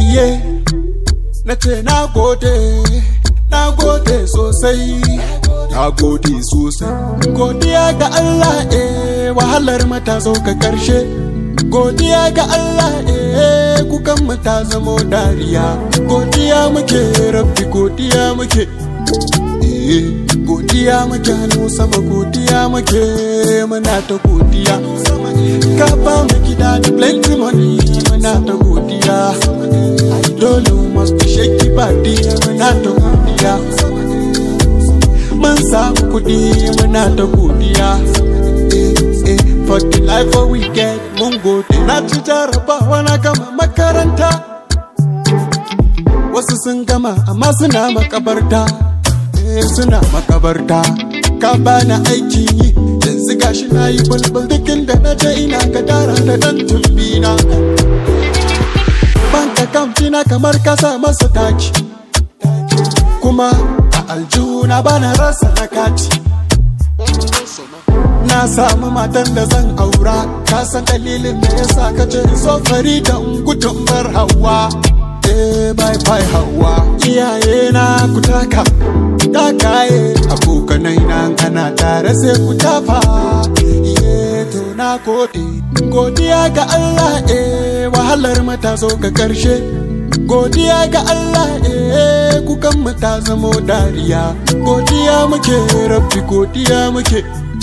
iye na ce na gode sosai, na gode sosai. Godiya ga Allah wahalar mata zo ka karshe, godiya ga Allah kukan mata zamo dariya. Godiya muke rabbi, godiya muke godiya muke hannu sama, godiya muke muna ta godiya. Ka ba mu gida da plenty money muna ta godiya. Dole must be shaky body muna ta godiya. Mun samu kudi muna ta godiya. For the life that we get mun gode. Na ci jarabawa na gama makaranta, wasu sun gama amma suna makabarta. Suna makabarta. Ka bani aikin yi yanzu gashi na yi bulbul, duk inda na je ina gadara da dan tumbina. Bank account na kamar kasa masa taki, kuma a aljuna bana rasa na kati. Na samu matan da zan aura, ka san dalilin da yasa ka ce so fari da gudun bar hawa. Bye bye hawa. Iyaye na ku taka kakaye, abokanai na ana tare sai ku tafa. To na gode, godiya ga Allah wahalar mata zo ka karshe. Godiya ga Allah kukan mata zamo dariya. Godiya muke rabbi, godiya muke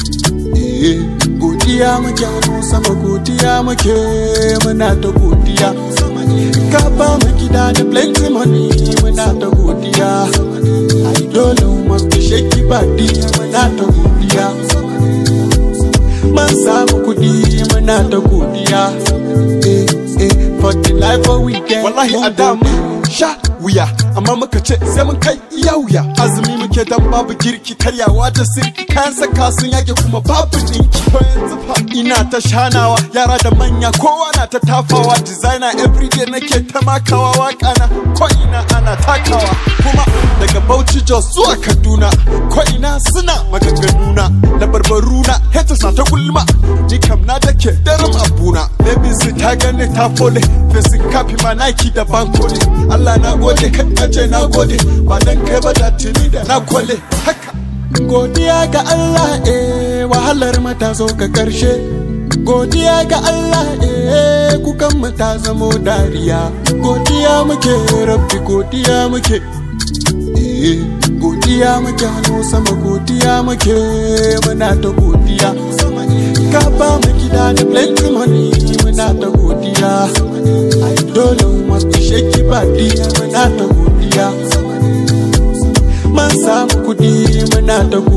godiya muke hannu sama, godiya muke muna ta godiya. Ka ba mu gida da plenty money muna ta godiya. Dole must be shaky body muna ta godiya. Mun samu kudi muna ta godiya. For the life that we get. Wallahi Adamu sha wuya, amma muka ce sai mun kai iya wuya. Azumi muke dan babu girki, karyawa da sirki, kayan saka sun yake kuma babu dinki. Ko yanzu fa ina ta shanawa, yara da manya kowa na ta tafawa. Designer everyday nake ta makawa, waka na ko ina ana takawa. Kuma daga Bauchi Jos zuwa Kaduna, ko ina suna maganganuna da barbaruna. Haters na ta gulma, ni kam na dake daram abuna. Baby su ta gane ta fole, fesin kafi ma Nike da bankole. Allah na gode, kai aje na gode, ba dan kai ba da tuni da na kwale. Haka godiya ga Allah wahalar mata zo ka karshe. Godiya ga Allah kukan mata zamo dariya. Godiya muke rabbi, godiya muke godiya muke hannu sama, godiya muke muna ta godiya. Ka ba mu gida da plenty money muna ta godiya. Dole must be shaky body muna ta godiya. Mun samu kudi muna ta godiya.